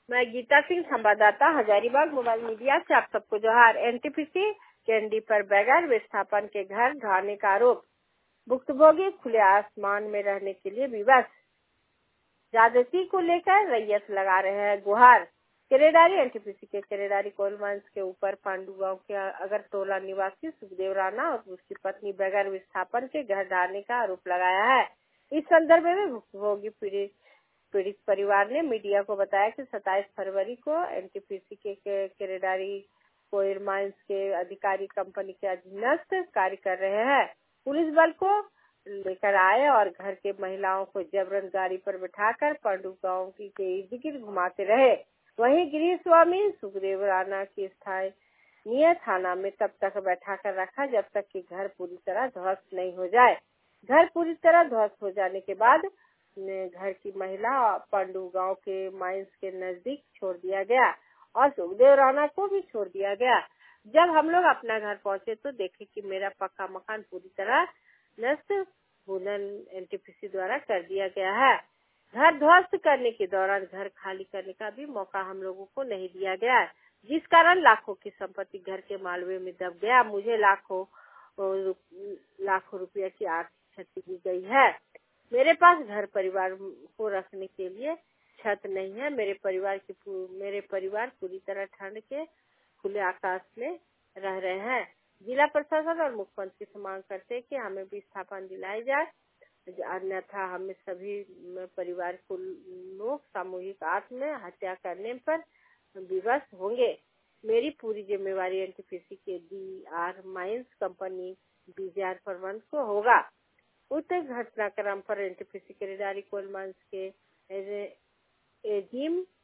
मैं गीता सिंह, संवाददाता, Hazaribagh. Mobile media से आप सबको जोहार। एनटीपीसी कैंडी पर बगैर विस्थापन के घर ढाने का आरोप। भुक्तभोगी खुले आसमान में रहने के लिए विवश। ज्यादती को लेकर रैयत लगा रहे हैं गुहार। केरेडारी एनटीपीसी के केरेडारी कोल माइंस के ऊपर पांडू गांव के अगरतोला निवासी सुखदेव राणा और उसकी पत्नी बगैर विस्थापन के घर ढाने का आरोप लगाया है। इस संदर्भ में भुक्तभोगी पीड़ित परिवार ने मीडिया को बताया कि 27 फरवरी को एनटीपीसी के केरेडारी कोयल माइंस के अधिकारी कंपनी के अधीनस्थ कार्य कर रहे हैं। पुलिस बल को लेकर आए और घर के महिलाओं को जबरन गाड़ी पर बिठाकर पांडू गांव की इर्द गिर्द घुमाते रहे। वहीं गृह स्वामी सुखदेव राणा की स्थानीय थाना में तब तक बैठा कर रखा जब तक कि घर पूरी तरह ध्वस्त नहीं हो जाए। घर पूरी तरह ध्वस्त हो जाने के बाद घर की महिला पांडू गांव के माइंस के नजदीक छोड़ दिया गया और सुखदेव राणा को भी छोड़ दिया गया। जब हम लोग अपना घर पहुंचे तो देखे कि मेरा पक्का मकान पूरी तरह नष्ट भूलन एनटीपीसी द्वारा कर दिया गया है। घर ध्वस्त करने के दौरान घर खाली करने का भी मौका हम लोगों को नहीं दिया गया, जिस कारण लाखों की संपत्ति घर के मालवे में दब गया। मुझे लाखों रुपया की आर्थिक क्षति दी गई है। मेरे पास घर परिवार को रखने के लिए छत नहीं है। मेरे परिवार पूरी तरह ठंड के खुले आकाश में रह रहे हैं। जिला प्रशासन और मुख्यमंत्री से मांग करते हैं कि हमें भी विस्थापन दिलाई जाए, अन्यथा हमें सभी परिवार को लोग सामूहिक आत्महत्या करने पर विवश होंगे। मेरी पूरी जिम्मेवारी एनटीपीसी के डीआर माइंस कंपनी बीजीआर प्रबंध को होगा। उक्त घटनाक्रम पर एनटीपीसी केरेडारी कोल माइंस के एजीएम